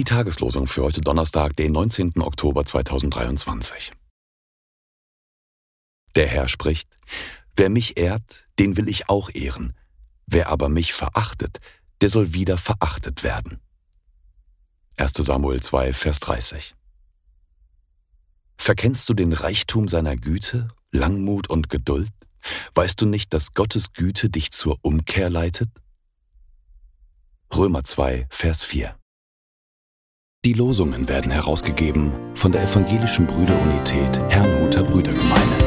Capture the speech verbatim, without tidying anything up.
Die Tageslosung für heute Donnerstag, den neunzehnten Oktober zweitausenddreiundzwanzig. Der Herr spricht: Wer mich ehrt, den will ich auch ehren. Wer aber mich verachtet, der soll wieder verachtet werden. erster Samuel zwei, Vers dreißig. Verkennst du den Reichtum seiner Güte, Langmut und Geduld? Weißt du nicht, dass Gottes Güte dich zur Umkehr leitet? Römer zwei, Vers vier. Die Losungen werden herausgegeben von der Evangelischen Brüderunität Herrnhuter Brüdergemeine.